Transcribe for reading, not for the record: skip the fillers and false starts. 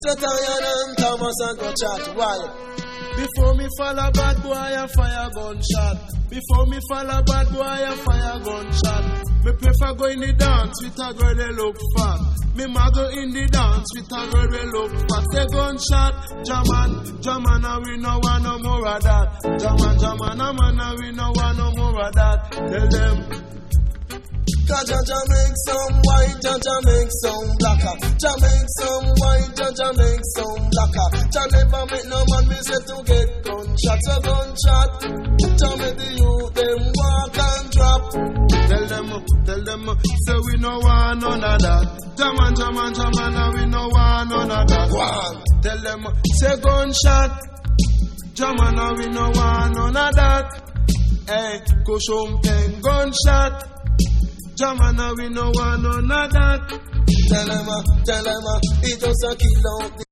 Zion and Thomas and go chat. Why? Before me fall a bad boy, I fire gunshot. Before me fall a bad boy, I fire gunshot. Me prefer go in the dance with a girl they look fat. Me mother in the dance with a girl they look fat. Say gunshot, Jaman, and we no want no more of that. Jaman, and we no want no more of that. Tell them. Jaja make some white, Jaja make some blacker. Jaja make some white, Jaja make some blacker. Jaja never make no man be said to get gunshot. So gunshot, Jaja make the youth them walk and drop. Tell them, say we no want none of that. Jaman, and we no want none of that. One. Tell them, say gunshot. Jaman, and we no want none of that. Hey, Kushum Pen, gunshot. Jamana, we no want none of that. Tell them, it just a kill out.